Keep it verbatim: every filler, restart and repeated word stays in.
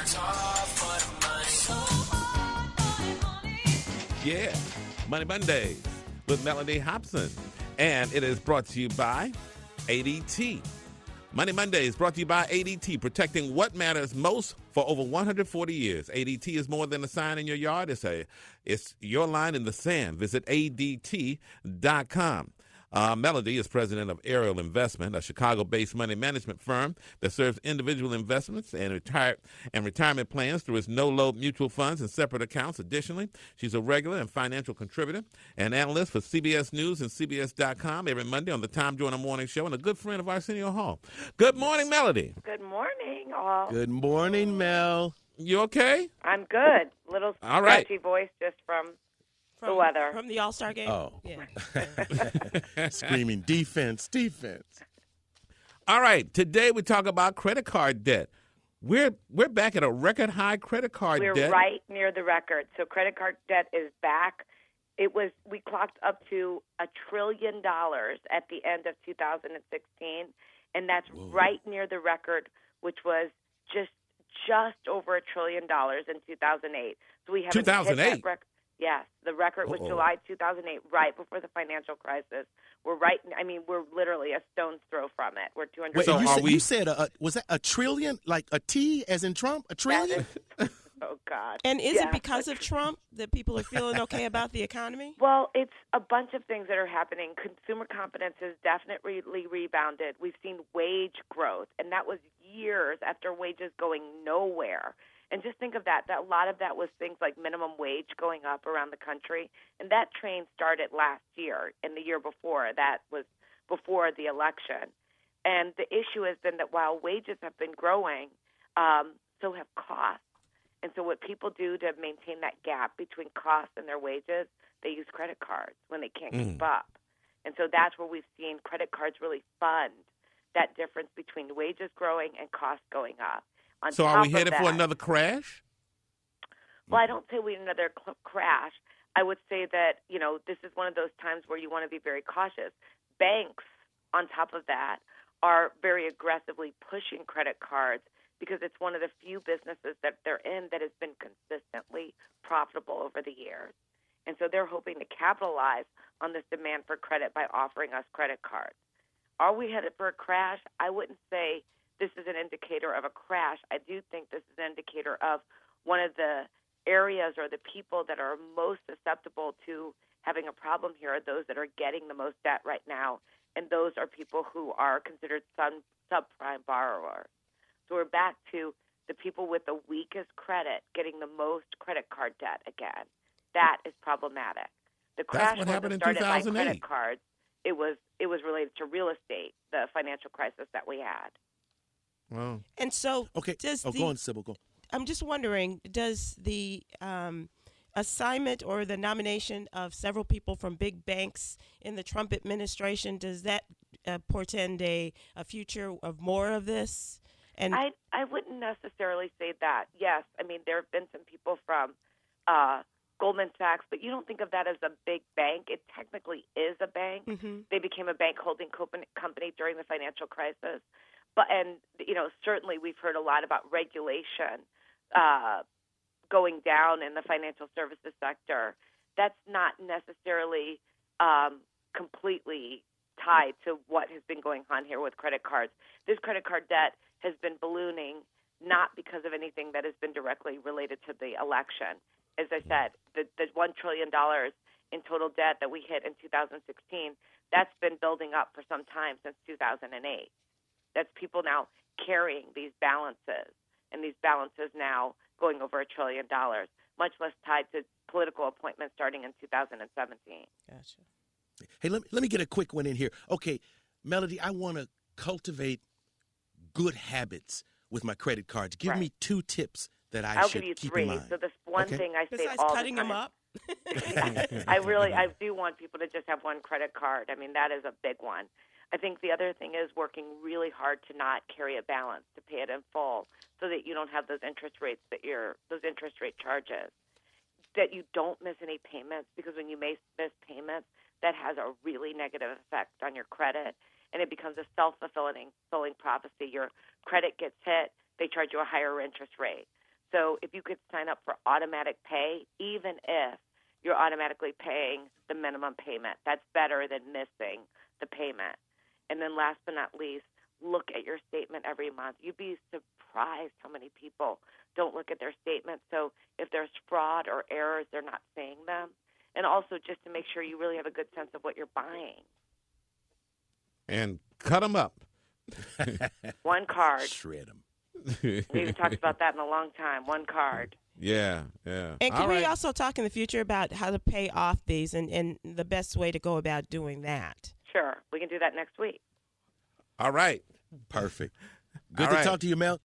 Yeah, Money Mondays with Melody Hobson. And it is brought to you by A D T. Money Mondays brought to you by A D T, protecting what matters most for over one hundred forty years. A D T is more than a sign in your yard. It's, a, it's your line in the sand. Visit A D T dot com. Uh, Melody is president of Ariel Investment, a Chicago-based money management firm that serves individual investments and, retire- and retirement plans through its no-load mutual funds and separate accounts. Additionally, she's a regular and financial contributor and analyst for C B S News and C B S dot com every Monday on the Tom Joyner Morning Show, and a good friend of Arsenio Hall. Good morning, Melody. Good morning, all. Good morning, Mel. You okay? I'm good. Little All right. scratchy voice just from, From, the weather. From the All-Star game? Oh. Yeah. Screaming defense, defense. All right. Today we talk about credit card debt. We're we're back at a record high credit card We're debt. right near the record. So credit card debt is back. It was we clocked up to a trillion dollars at the end of two thousand sixteen, and that's Whoa. right near the record, which was just just over a trillion dollars in two thousand eight. So we haven't two thousand eight? hit that record. Yes, the record was Uh-oh. July two thousand eight, right before the financial crisis. We're right. I mean, we're literally a stone's throw from it. We're two hundred. Wait, So you, are said, we- you said a, a, was that a trillion, like a T as in Trump? A trillion? Oh God. And is Yeah. it because of Trump that people are feeling okay about the economy? Well, it's a bunch of things that are happening. Consumer confidence has definitely rebounded. We've seen wage growth, and that was years after wages going nowhere. And just think of that, that a lot of that was things like minimum wage going up around the country. And that train started last year and the year before. That was before the election. And the issue has been that while wages have been growing, um, so have costs. And so what people do to maintain that gap between costs and their wages, they use credit cards when they can't Mm. keep up. And so that's where we've seen credit cards really fund that difference between wages growing and costs going up. On So are top we of headed for that- another crash? Well, I don't say we need another cl- crash. I would say that, you know, this is one of those times where you want to be very cautious. Banks, on top of that, are very aggressively pushing credit cards because it's one of the few businesses that they're in that has been consistently profitable over the years. And so they're hoping to capitalize on this demand for credit by offering us credit cards. Are we headed for a crash? I wouldn't say this is an indicator of a crash. I do think this is an indicator of one of the areas or the people that are most susceptible to having a problem here are those that are getting the most debt right now, and those are people who are considered sub- subprime borrowers. So we're back to the people with the weakest credit getting the most credit card debt again. That is problematic. The crash what happened wasn't in started by two thousand eight. credit cards. It was it was related to real estate, the financial crisis that we had. Well, And so Okay. does Oh, the, go on, Sybil. Go. I'm just wondering, does the um, assignment or the nomination of several people from big banks in the Trump administration, does that uh, portend a, a future of more of this? And I I wouldn't necessarily say that. Yes, I mean there have been some people from uh, Goldman Sachs, but you don't think of that as a big bank. It technically is a bank. Mhm. They became a bank holding company company during the financial crisis. But and you know certainly we've heard a lot about regulation uh, going down in the financial services sector. That's not necessarily um, completely tied to what has been going on here with credit cards. This credit card debt has been ballooning not because of anything that has been directly related to the election. As I said, the, the one trillion dollars in total debt that we hit in two thousand sixteen, that's been building up for some time since two thousand eight. That's people now carrying these balances, and these balances now going over a trillion dollars, much less tied to political appointments starting in two thousand seventeen. Gotcha. Hey, let me, let me get a quick one in here. Okay, Melody, I want to cultivate good habits with my credit cards. Give Right. me two tips that I I'll should give you keep three. in mind. So this one Okay. thing I say Besides all cutting the time. them up? I really, I do want people to just have one credit card. I mean, that is a big one. I think the other thing is working really hard to not carry a balance, to pay it in full, so that you don't have those interest rates that you're, those interest rate charges, that you don't miss any payments, because when you miss miss payments, that has a really negative effect on your credit, and it becomes a self-fulfilling fulfilling prophecy. Your credit gets hit, they charge you a higher interest rate. So if you could sign up for automatic pay, even if you're automatically paying the minimum payment, that's better than missing the payment. And then last but not least, look at your statement every month. You'd be surprised how many people don't look at their statement. So if there's fraud or errors, they're not saying them. And also just to make sure you really have a good sense of what you're buying. And cut them up. One card. Shred them. We haven't talked about that in a long time. One card. Yeah, yeah. And can All we right. also talk in the future about how to pay off these and, and the best way to go about doing that? Sure. We can do that next week. All right. Perfect. Good All to right. talk to you, Mel.